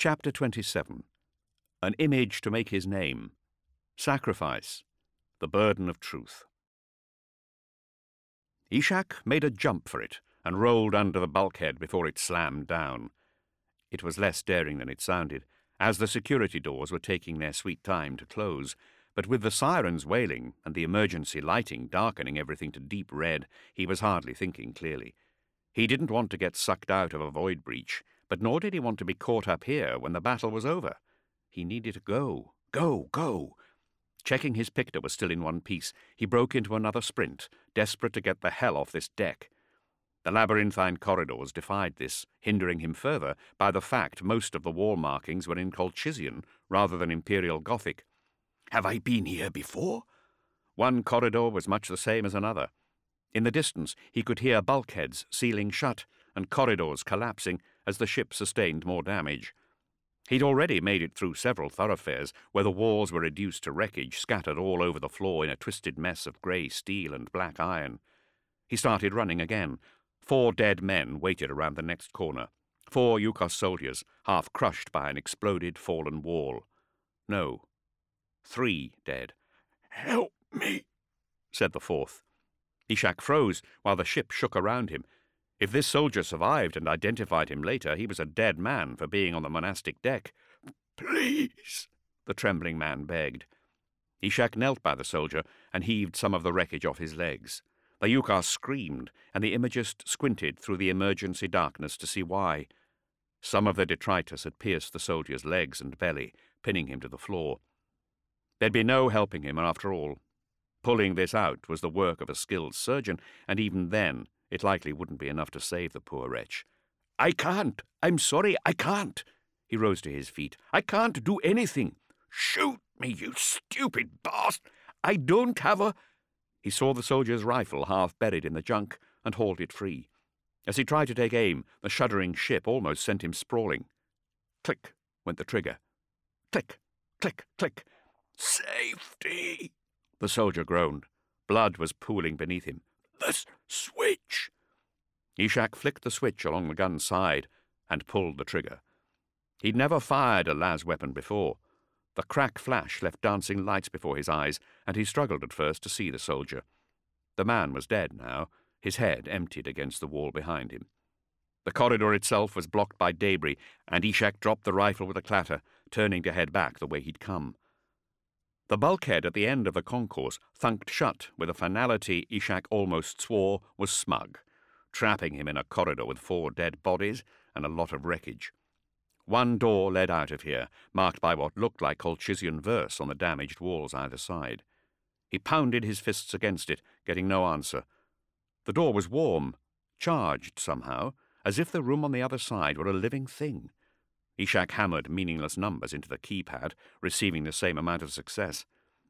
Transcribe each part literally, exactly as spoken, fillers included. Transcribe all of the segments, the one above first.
Chapter twenty-seven. An Image to Make His Name. Sacrifice. The Burden of Truth. Ishak made a jump for it and rolled under the bulkhead before it slammed down. It was less daring than it sounded, as the security doors were taking their sweet time to close, but with the sirens wailing and the emergency lighting darkening everything to deep red, he was hardly thinking clearly. He didn't want to get sucked out of a void breach, but nor did he want to be caught up here when the battle was over. He needed to go, go, go. Checking his picture was still in one piece, he broke into another sprint, desperate to get the hell off this deck. The labyrinthine corridors defied this, hindering him further by the fact most of the wall markings were in Colchizian rather than Imperial Gothic. Have I been here before? One corridor was much the same as another. In the distance he could hear bulkheads sealing shut and corridors collapsing as the ship sustained more damage. He'd already made it through several thoroughfares where the walls were reduced to wreckage scattered all over the floor in a twisted mess of grey steel and black iron. He started running again. Four dead men waited around the next corner. Four Yukos soldiers, half crushed by an exploded fallen wall. No. Three dead. "Help me," said the fourth. Ishak froze while the ship shook around him. If this soldier survived and identified him later, he was a dead man for being on the monastic deck. "Please," the trembling man begged. Ishak knelt by the soldier and heaved some of the wreckage off his legs. The Yukos screamed, and the imagist squinted through the emergency darkness to see why. Some of the detritus had pierced the soldier's legs and belly, pinning him to the floor. There'd be no helping him after all. Pulling this out was the work of a skilled surgeon, and even then it likely wouldn't be enough to save the poor wretch. "I can't. I'm sorry, I can't." He rose to his feet. "I can't do anything." "Shoot me, you stupid bastard! I don't have a—" He saw the soldier's rifle half buried in the junk and hauled it free. As he tried to take aim, the shuddering ship almost sent him sprawling. Click went the trigger. Click, click, click. "Safety!" the soldier groaned. Blood was pooling beneath him. "The switch!" Ishak flicked the switch along the gun's side and pulled the trigger. He'd never fired a las weapon before. The crack flash left dancing lights before his eyes, and he struggled at first to see the soldier. The man was dead now, his head emptied against the wall behind him. The corridor itself was blocked by debris, and Ishak dropped the rifle with a clatter, turning to head back the way he'd come. The bulkhead at the end of the concourse thunked shut with a finality Ishak almost swore was smug, trapping him in a corridor with four dead bodies and a lot of wreckage. One door led out of here, marked by what looked like Colchizian verse on the damaged walls either side. He pounded his fists against it, getting no answer. The door was warm, charged somehow, as if the room on the other side were a living thing. Ishak hammered meaningless numbers into the keypad, receiving the same amount of success.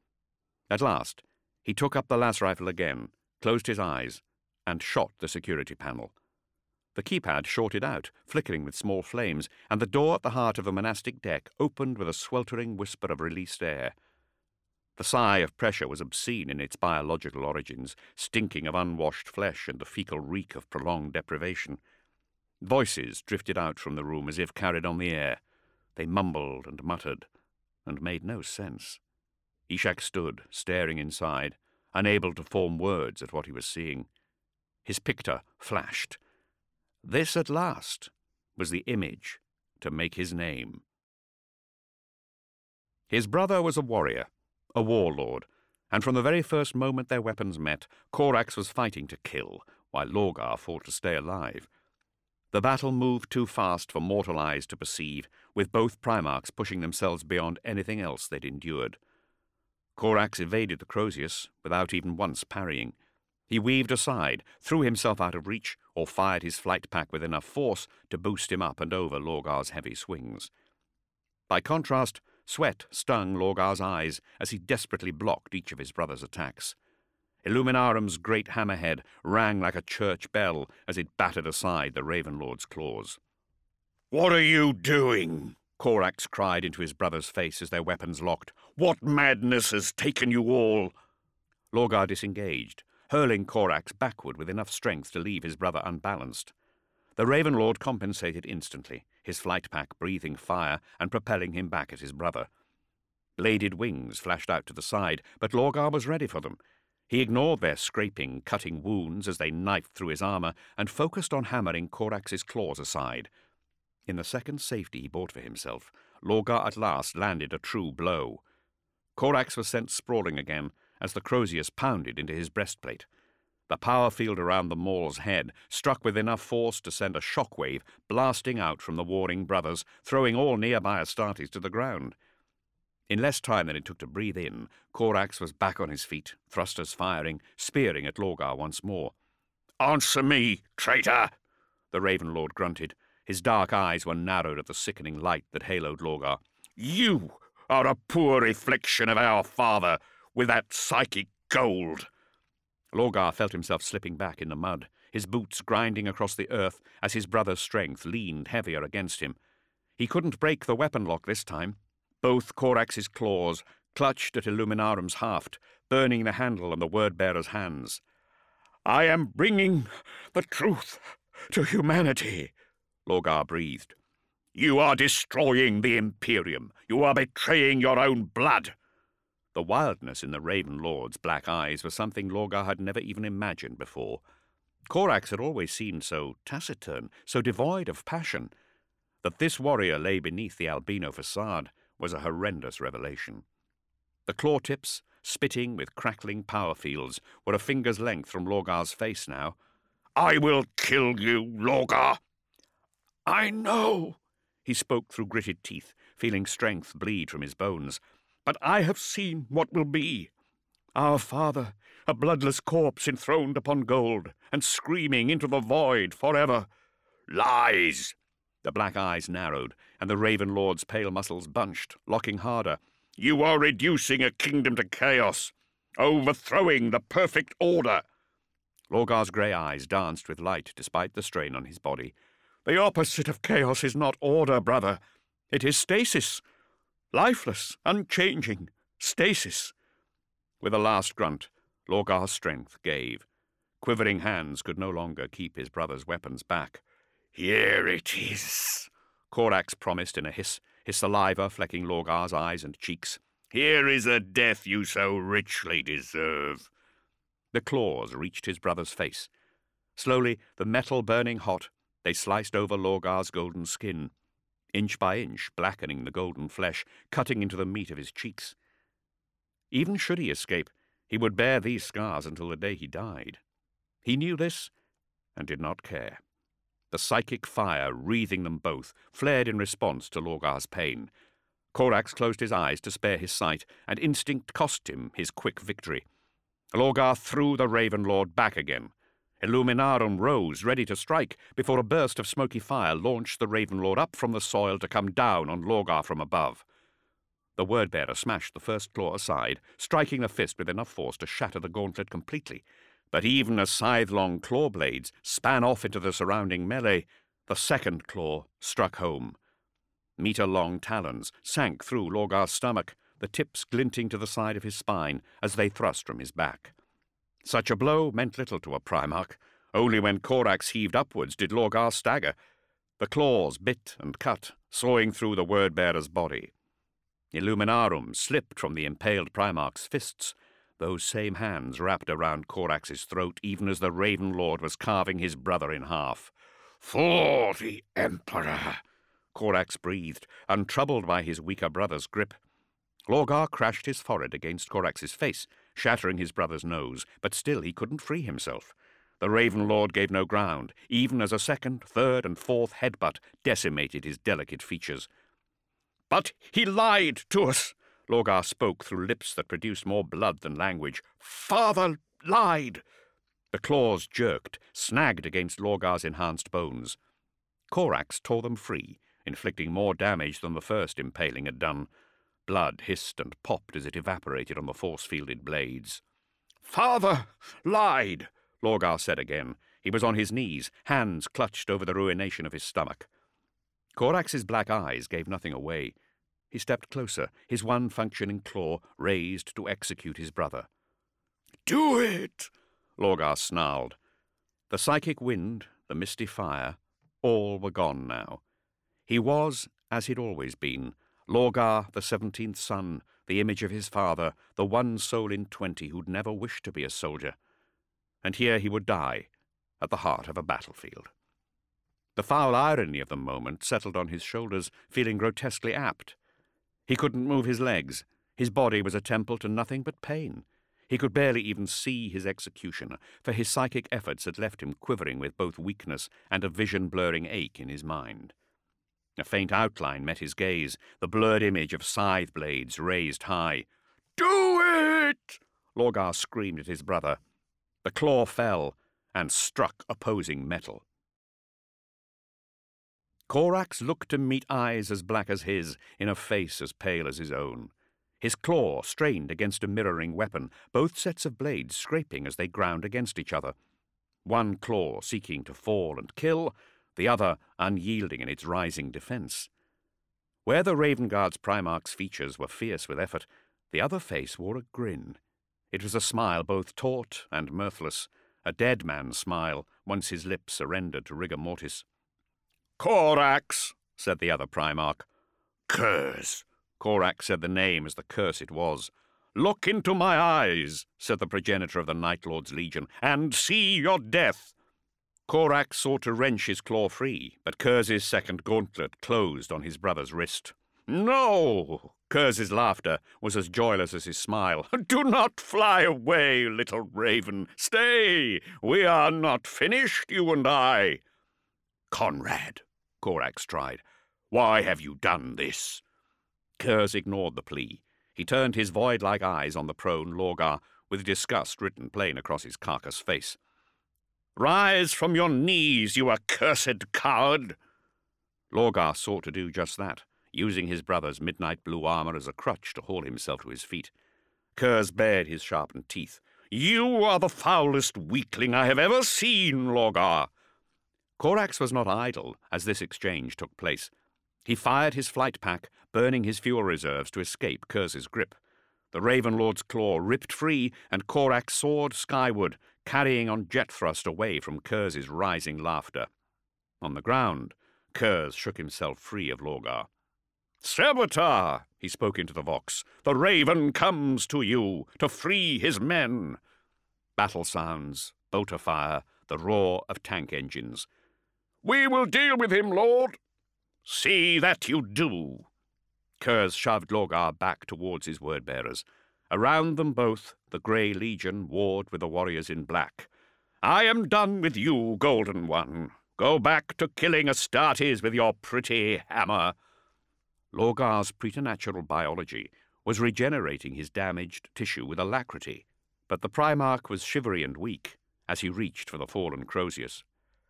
At last, he took up the las rifle again, closed his eyes, and shot the security panel. The keypad shorted out, flickering with small flames, and the door at the heart of the monastic deck opened with a sweltering whisper of released air. The sigh of pressure was obscene in its biological origins, stinking of unwashed flesh and the fecal reek of prolonged deprivation. Voices drifted out from the room as if carried on the air. They mumbled and muttered, and made no sense. Ishak stood, staring inside, unable to form words at what he was seeing. His picture flashed. This, at last, was the image to make his name. His brother was a warrior, a warlord, and from the very first moment their weapons met, Corax was fighting to kill, while Lorgar fought to stay alive. The battle moved too fast for mortal eyes to perceive, with both Primarchs pushing themselves beyond anything else they'd endured. Corax evaded the Crozius without even once parrying. He weaved aside, threw himself out of reach, or fired his flight pack with enough force to boost him up and over Lorgar's heavy swings. By contrast, sweat stung Lorgar's eyes as he desperately blocked each of his brother's attacks. Illuminarum's great hammerhead rang like a church bell as it battered aside the Ravenlord's claws. "What are you doing?" Corax cried into his brother's face as their weapons locked. "What madness has taken you all?" Lorgar disengaged, hurling Corax backward with enough strength to leave his brother unbalanced. The Ravenlord compensated instantly. his flight pack breathing fire and propelling him back at his brother. Bladed wings flashed out to the side, but Lorgar was ready for them. He ignored their scraping, cutting wounds as they knifed through his armour and focused on hammering Corax's claws aside. In the second safety he bought for himself, Lorgar at last landed a true blow. Corax was sent sprawling again as the Crozius pounded into his breastplate. The power field around the Maul's head struck with enough force to send a shockwave blasting out from the warring brothers, throwing all nearby Astartes to the ground. In less time than it took to breathe in, Corax was back on his feet, thrusters firing, spearing at Lorgar once more. "Answer me, traitor!" the Raven Lord grunted. His dark eyes were narrowed at the sickening light that haloed Lorgar. "You are a poor reflection of our father, with that psychic gold." Lorgar felt himself slipping back in the mud, his boots grinding across the earth as his brother's strength leaned heavier against him. He couldn't break the weapon lock this time. Both Corax's claws clutched at Illuminarum's haft, burning the handle on the word-bearer's hands. "I am bringing the truth to humanity," Lorgar breathed. "You are destroying the Imperium. You are betraying your own blood." The wildness in the Raven Lord's black eyes was something Lorgar had never even imagined before. Corax had always seemed so taciturn, so devoid of passion. That this warrior lay beneath the albino facade was a horrendous revelation. The claw tips, spitting with crackling power fields, were a finger's length from Lorgar's face now. "I will kill you, Lorgar." "I know," he spoke through gritted teeth, feeling strength bleed from his bones. "But I have seen what will be. Our father, a bloodless corpse enthroned upon gold, and screaming into the void forever." "Lies!" The black eyes narrowed, and the Raven Lord's pale muscles bunched, locking harder. "You are reducing a kingdom to chaos, overthrowing the perfect order." Lorgar's grey eyes danced with light despite the strain on his body. "The opposite of chaos is not order, brother. It is stasis. Lifeless, unchanging, stasis." With a last grunt, Lorgar's strength gave. Quivering hands could no longer keep his brother's weapons back. "Here it is," Corax promised in a hiss, his saliva flecking Lorgar's eyes and cheeks. "Here is the death you so richly deserve." The claws reached his brother's face. Slowly, the metal burning hot, they sliced over Lorgar's golden skin, inch by inch blackening the golden flesh, cutting into the meat of his cheeks. Even should he escape, he would bear these scars until the day he died. He knew this, and did not care. The psychic fire, wreathing them both, flared in response to Lorgar's pain. Corax closed his eyes to spare his sight, and instinct cost him his quick victory. Lorgar threw the Raven Lord back again. Illuminarum rose, ready to strike, before a burst of smoky fire launched the Raven Lord up from the soil to come down on Lorgar from above. The word-bearer smashed the first claw aside, striking the fist with enough force to shatter the gauntlet completely. But even as scythe-long claw blades span off into the surrounding melee, the second claw struck home. Metre-long talons sank through Lorgar's stomach, the tips glinting to the side of his spine as they thrust from his back. Such a blow meant little to a Primarch. Only when Corax heaved upwards did Lorgar stagger. The claws bit and cut, sawing through the word-bearer's body. Illuminarum slipped from the impaled Primarch's fists. Those same hands wrapped around Corax's throat even as the Raven Lord was carving his brother in half. "For the Emperor!" Corax breathed, untroubled by his weaker brother's grip. Lorgar crashed his forehead against Corax's face, shattering his brother's nose, but still he couldn't free himself. The Raven Lord gave no ground, even as a second, third, and fourth headbutt decimated his delicate features. "But he lied to us!" Lorgar spoke through lips that produced more blood than language. "Father lied!" The claws jerked, snagged against Lorgar's enhanced bones. Corax tore them free, inflicting more damage than the first impaling had done. Blood hissed and popped as it evaporated on the force-fielded blades. "Father lied!" Lorgar said again. He was on his knees, hands clutched over the ruination of his stomach. Corax's black eyes gave nothing away. He stepped closer, his one functioning claw raised to execute his brother. "Do it!" Lorgar snarled. The psychic wind, the misty fire, all were gone now. He was, as he'd always been, Lorgar, the seventeenth son, the image of his father, the one soul in twenty who'd never wished to be a soldier. And here he would die, at the heart of a battlefield. The foul irony of the moment settled on his shoulders, feeling grotesquely apt. He couldn't move his legs. His body was a temple to nothing but pain. He could barely even see his executioner, for his psychic efforts had left him quivering with both weakness and a vision-blurring ache in his mind. A faint outline met his gaze, the blurred image of scythe blades raised high. "Do it!" Lorgar screamed at his brother. The claw fell and struck opposing metal. Corax looked to meet eyes as black as his in a face as pale as his own. His claw strained against a mirroring weapon, both sets of blades scraping as they ground against each other. One claw seeking to fall and kill, the other unyielding in its rising defence. Where the Raven Guard's Primarch's features were fierce with effort, the other face wore a grin. It was a smile both taut and mirthless, a dead man's smile, once his lips surrendered to rigor mortis. "Corax," said the other Primarch. "Curse." Corax said the name as the curse it was. "Look into my eyes," said the progenitor of the Night Lord's Legion, "and see your death." Corax sought to wrench his claw free, but Curs's second gauntlet closed on his brother's wrist. "No!" Curs's laughter was as joyless as his smile. "Do not fly away, little raven. Stay! We are not finished, you and I." "Conrad," Corax tried, "why have you done this?" Curse ignored the plea. He turned his void-like eyes on the prone Lorgar, with disgust written plain across his carcass face. "Rise from your knees, you accursed coward!" Lorgar sought to do just that, using his brother's midnight blue armor as a crutch to haul himself to his feet. Curse bared his sharpened teeth. "You are the foulest weakling I have ever seen, Lorgar." Corax was not idle as this exchange took place. He fired his flight pack, burning his fuel reserves to escape Curse's grip. The Raven Lord's claw ripped free, and Corax soared skyward, carrying on jet thrust away from Curse's rising laughter. On the ground, Curse shook himself free of Lorgar. "Servitor," he spoke into the Vox, "the Raven comes to you to free his men." Battle sounds, bolter fire, the roar of tank engines. "We will deal with him, Lord." "See that you do." Curse shoved Lorgar back towards his word-bearers. Around them both, the Grey Legion warred with the warriors in black. "I am done with you, Golden One. Go back to killing Astartes with your pretty hammer." Lorgar's preternatural biology was regenerating his damaged tissue with alacrity, but the Primarch was shivery and weak as he reached for the fallen Crozius.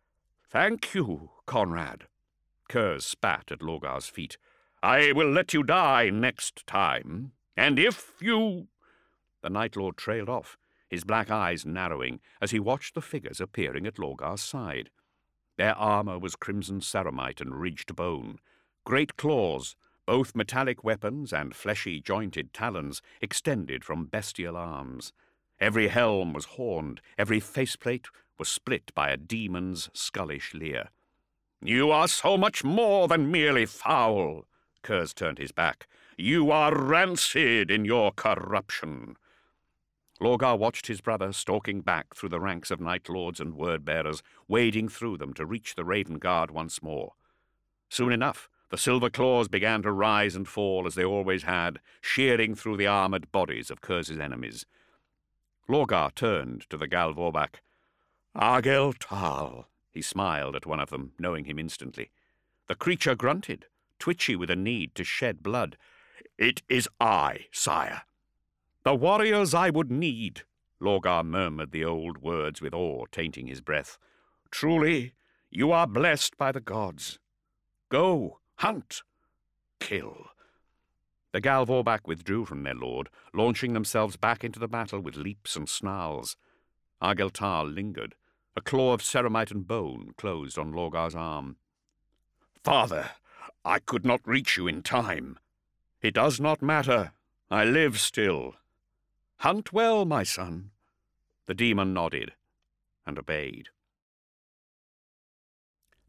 "Thank you, Conrad." Curse spat at Lorgar's feet. "I will let you die next time, and if you—" The Night Lord trailed off, his black eyes narrowing as he watched the figures appearing at Lorgar's side. Their armor was crimson ceramite and ridged bone. Great claws, both metallic weapons and fleshy jointed talons, extended from bestial arms. Every helm was horned, every faceplate was split by a demon's skullish leer. "You are so much more than merely foul." Curse turned his back. "You are rancid in your corruption." Lorgar watched his brother stalking back through the ranks of Night Lords and Word-bearers, wading through them to reach the Raven Guard once more. Soon enough, the silver claws began to rise and fall as they always had, shearing through the armoured bodies of Curse's enemies. Lorgar turned to the Gal Vorbak. "Argel Tal," he smiled at one of them, knowing him instantly. The creature grunted, twitchy with a need to shed blood. "It is I, sire." "The warriors I would need," Lorgar murmured the old words with awe tainting his breath. "Truly, you are blessed by the gods. Go, hunt, kill." The Gal Vorbak withdrew from their lord, launching themselves back into the battle with leaps and snarls. Argel Tal lingered. A claw of ceramite and bone closed on Lorgar's arm. "Father, I could not reach you in time." "It does not matter. I live still." "Hunt well, my son." The demon nodded and obeyed.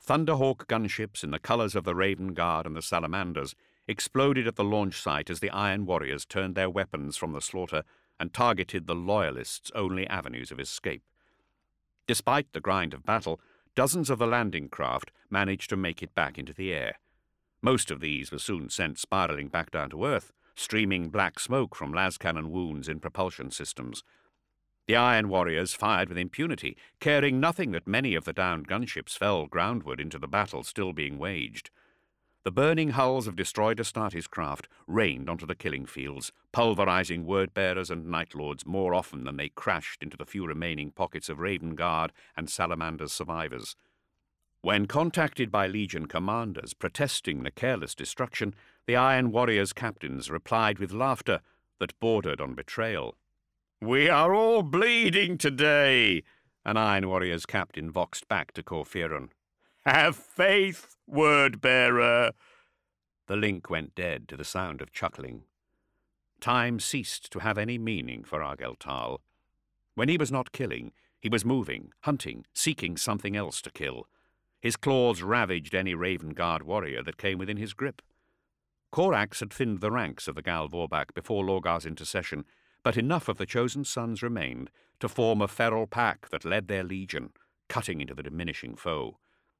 Thunderhawk gunships in the colours of the Raven Guard and the Salamanders exploded at the launch site as the Iron Warriors turned their weapons from the slaughter and targeted the Loyalists' only avenues of escape. Despite the grind of battle, dozens of the landing craft managed to make it back into the air. Most of these were soon sent spiralling back down to Earth, streaming black smoke from las-cannon wounds in propulsion systems. The Iron Warriors fired with impunity, caring nothing that many of the downed gunships fell groundward into the battle still being waged. The burning hulls of destroyed Astartes craft rained onto the killing fields, pulverizing word-bearers and Night Lords more often than they crashed into the few remaining pockets of Raven Guard and Salamander's survivors. When contacted by Legion commanders protesting the careless destruction, the Iron Warriors' captains replied with laughter that bordered on betrayal. "We are all bleeding today," an Iron Warriors captain voxed back to Corferon. "Have faith, word-bearer." The link went dead to the sound of chuckling. Time ceased to have any meaning for Argel Tal. When he was not killing, he was moving, hunting, seeking something else to kill. His claws ravaged any Raven Guard warrior that came within his grip. Korax had thinned the ranks of the Gal Vorbak before Lorgar's intercession, but enough of the Chosen Sons remained to form a feral pack that led their legion, cutting into the diminishing foe.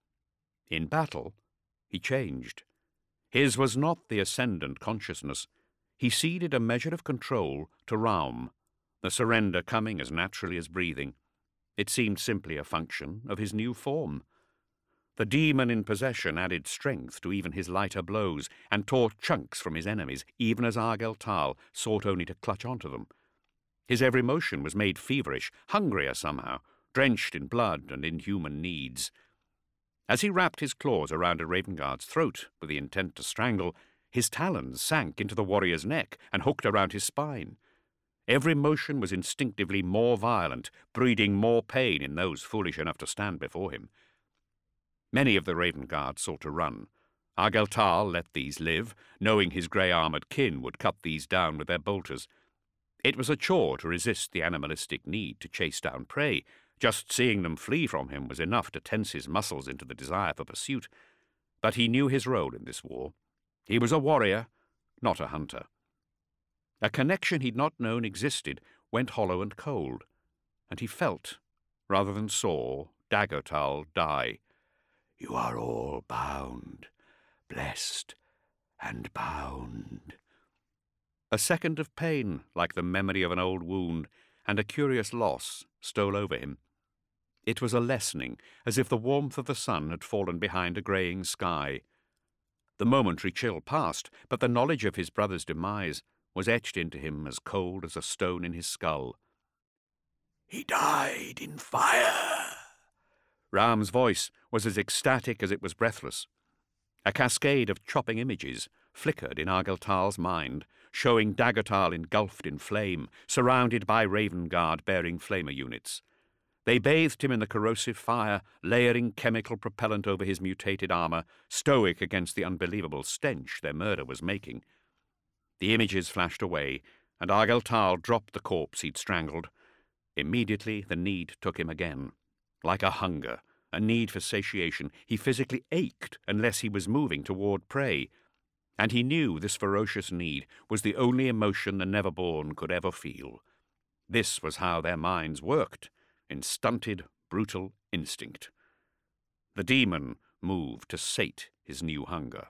In battle, he changed. His was not the ascendant consciousness. He ceded a measure of control to Raum, the surrender coming as naturally as breathing. It seemed simply a function of his new form. The demon in possession added strength to even his lighter blows and tore chunks from his enemies, even as Argel Tal sought only to clutch onto them. His every motion was made feverish, hungrier somehow, drenched in blood and inhuman needs. As he wrapped his claws around a Raven Guard's throat with the intent to strangle, his talons sank into the warrior's neck and hooked around his spine. Every motion was instinctively more violent, breeding more pain in those foolish enough to stand before him. Many of the Raven Guard sought to run. Argel Tal let these live, knowing his grey-armoured kin would cut these down with their bolters. It was a chore to resist the animalistic need to chase down prey. Just seeing them flee from him was enough to tense his muscles into the desire for pursuit. But he knew his role in this war. He was a warrior, not a hunter. A connection he'd not known existed went hollow and cold, and he felt, rather than saw, Daggertal die. "You are all bound, blessed and bound." A second of pain, like the memory of an old wound, and a curious loss stole over him. It was a lessening, as if the warmth of the sun had fallen behind a greying sky. The momentary chill passed, but the knowledge of his brother's demise was etched into him as cold as a stone in his skull. "He died in fire." Raum's voice was as ecstatic as it was breathless. A cascade of chopping images flickered in Argel Tal's mind, showing Daggertal engulfed in flame, surrounded by Raven Guard bearing flamer units. They bathed him in the corrosive fire, layering chemical propellant over his mutated armor, stoic against the unbelievable stench their murder was making. The images flashed away, and Argel Tal dropped the corpse he'd strangled. Immediately the need took him again. Like a hunger, a need for satiation, he physically ached unless he was moving toward prey. And he knew this ferocious need was the only emotion the Neverborn could ever feel. This was how their minds worked, in stunted, brutal instinct. The demon moved to sate his new hunger.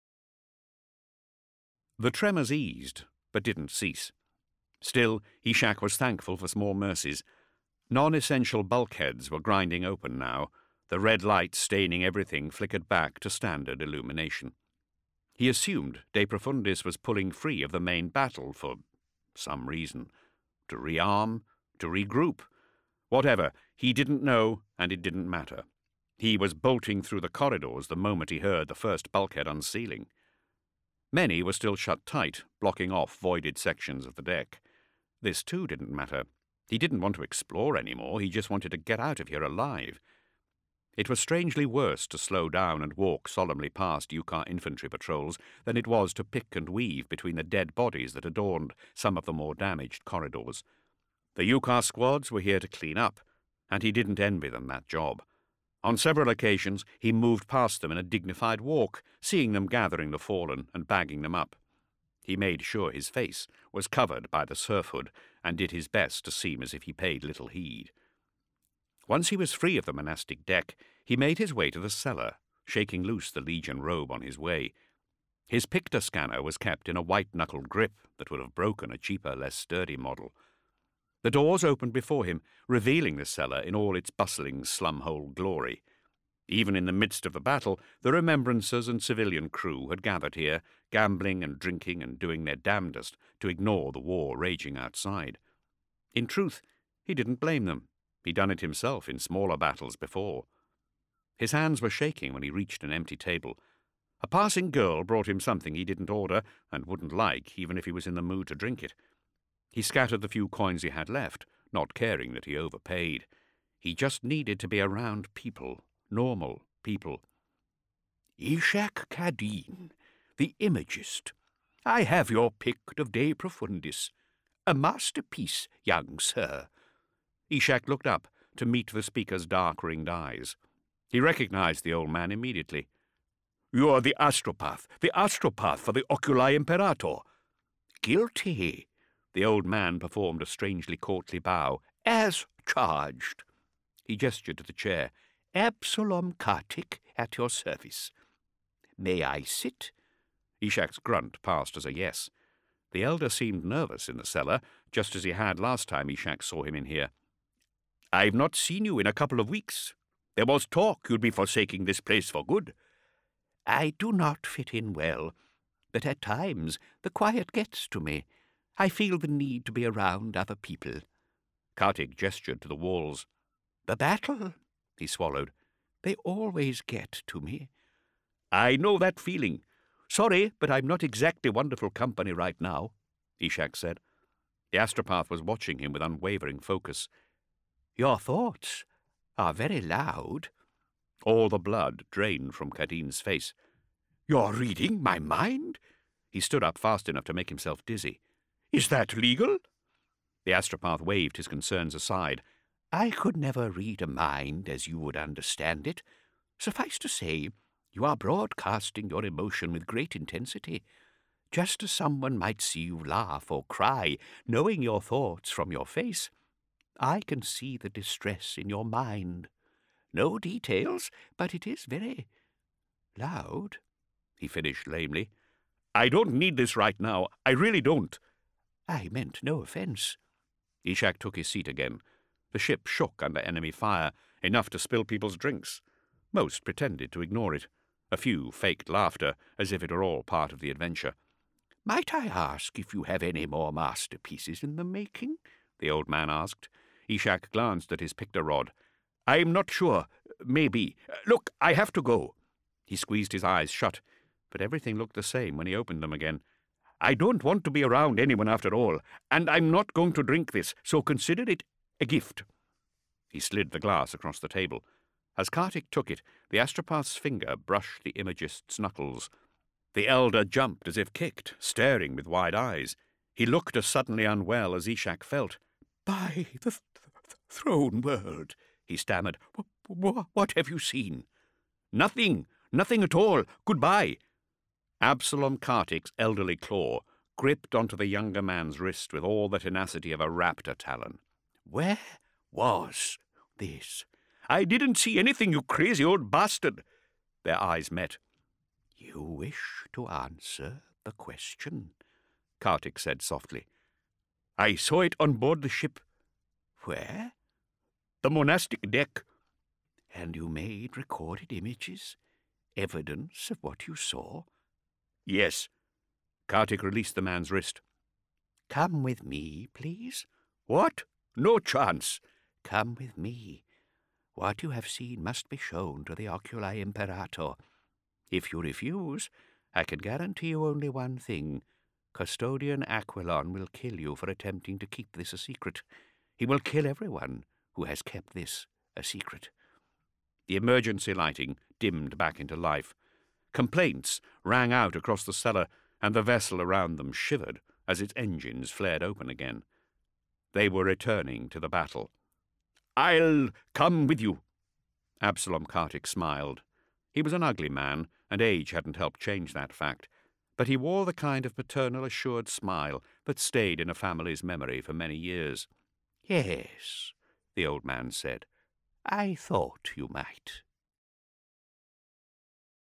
The tremors eased, but didn't cease. Still, Ishak was thankful for small mercies. Non-essential bulkheads were grinding open now. The red light staining everything flickered back to standard illumination. He assumed De Profundis was pulling free of the main battle for some reason. To rearm, to regroup. Whatever, he didn't know, and it didn't matter. He was bolting through the corridors the moment he heard the first bulkhead unsealing. Many were still shut tight, blocking off voided sections of the deck. This too didn't matter. He didn't want to explore anymore, he just wanted to get out of here alive. It was strangely worse to slow down and walk solemnly past Yukar infantry patrols than it was to pick and weave between the dead bodies that adorned some of the more damaged corridors. The Yukar squads were here to clean up, and he didn't envy them that job. On several occasions he moved past them in a dignified walk, seeing them gathering the fallen and bagging them up. He made sure his face was covered by the surf hood and did his best to seem as if he paid little heed. Once he was free of the monastic deck, he made his way to the cellar, shaking loose the Legion robe on his way. His Picta scanner was kept in a white-knuckled grip that would have broken a cheaper, less sturdy model. The doors opened before him, revealing the cellar in all its bustling slum-hole glory. Even in the midst of the battle, the remembrancers and civilian crew had gathered here, gambling and drinking and doing their damnedest to ignore the war raging outside. In truth, he didn't blame them. He'd done it himself in smaller battles before. His hands were shaking when he reached an empty table. A passing girl brought him something he didn't order and wouldn't like, even if he was in the mood to drink it. He scattered the few coins he had left, not caring that he overpaid. He just needed to be around people, normal people. Ishak Kadeen, the Imagist. I have your Pict of De Profundis. A masterpiece, young sir. Ishak looked up to meet the speaker's dark-ringed eyes. He recognized the old man immediately. You are the astropath, the astropath for the Oculi Imperator. Guilty. The old man performed a strangely courtly bow. As charged. He gestured to the chair. Absalom Kartik at your service. May I sit? Ishak's grunt passed as a yes. The elder seemed nervous in the cellar, just as he had last time Ishak saw him in here. I've not seen you in a couple of weeks. There was talk you'd be forsaking this place for good. I do not fit in well, but at times the quiet gets to me. I feel the need to be around other people. Kartik gestured to the walls. The battle, he swallowed. They always get to me. I know that feeling. Sorry, but I'm not exactly wonderful company right now, Ishak said. The astropath was watching him with unwavering focus. Your thoughts are very loud. All the blood drained from Kadeen's face. You're reading my mind? He stood up fast enough to make himself dizzy. Is that legal? The astropath waved his concerns aside. I could never read a mind as you would understand it. Suffice to say, you are broadcasting your emotion with great intensity, just as someone might see you laugh or cry, knowing your thoughts from your face. I can see the distress in your mind. No details, but it is very loud, he finished lamely. I don't need this right now. I really don't. I meant no offence. Ishak took his seat again. The ship shook under enemy fire, enough to spill people's drinks. Most pretended to ignore it. A few faked laughter, as if it were all part of the adventure. Might I ask if you have any more masterpieces in the making? The old man asked. Ishak glanced at his pictor rod. I'm not sure. Maybe. Look, I have to go. He squeezed his eyes shut, but everything looked the same when he opened them again. I don't want to be around anyone after all, and I'm not going to drink this, so consider it a gift. He slid the glass across the table. As Kartik took it, the astropath's finger brushed the Imagist's knuckles. The elder jumped as if kicked, staring with wide eyes. He looked as suddenly unwell as Ishak felt. By the th- th- throne world, he stammered. W- what have you seen? Nothing, nothing at all. Goodbye. Absalom Kartik's elderly claw gripped onto the younger man's wrist with all the tenacity of a raptor talon. Where was this? I didn't see anything, you crazy old bastard. Their eyes met. You wish to answer the question, Kartik said softly. I saw it on board the ship. Where? The monastic deck. And you made recorded images, evidence of what you saw? Yes. Kartik released the man's wrist. Come with me, please. What? No chance. Come with me. What you have seen must be shown to the Oculi Imperator. If you refuse, I can guarantee you only one thing. Custodian Aquilon will kill you for attempting to keep this a secret. He will kill everyone who has kept this a secret. The emergency lighting dimmed back into life. Complaints rang out across the cellar, and the vessel around them shivered as its engines flared open again. They were returning to the battle. I'll come with you. Absalom Kartik smiled. He was an ugly man, and age hadn't helped change that fact, but he wore the kind of paternal assured smile that stayed in a family's memory for many years. "Yes," the old man said, "I thought you might."